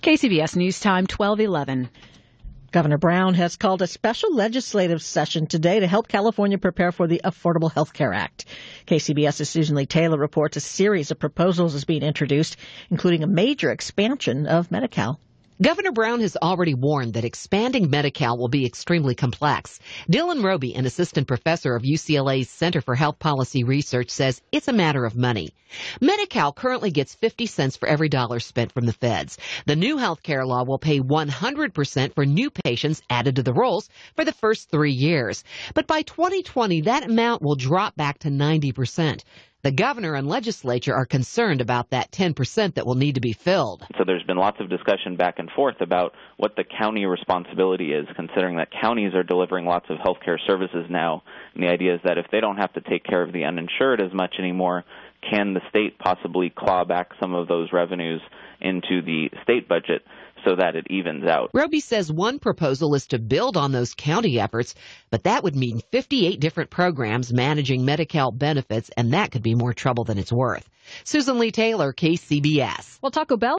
KCBS News Time, 12:11. Governor Brown has called a special legislative session today to help California prepare for the Affordable Health Care Act. KCBS's Susan Lee Taylor reports a series of proposals is being introduced, including a major expansion of Medi-Cal. Governor Brown has already warned that expanding Medi-Cal will be extremely complex. Dylan Roby, an assistant professor of UCLA's Center for Health Policy Research, says it's a matter of money. Medi-Cal currently gets 50 cents for every dollar spent from the feds. The new health care law will pay 100% for new patients added to the rolls for the first 3 years. But by 2020, that amount will drop back to 90%. The governor and legislature are concerned about that 10% that will need to be filled. So there's been lots of discussion back and forth about what the county responsibility is, considering that counties are delivering lots of health care services now. And the idea is that if they don't have to take care of the uninsured as much anymore, can the state possibly claw back some of those revenues into the state budget so that it evens out? Roby says one proposal is to build on those county efforts, but that would mean 58 different programs managing Medi-Cal benefits, and that could be more trouble than it's worth. Susan Lee Taylor, KCBS. Well, Taco Bell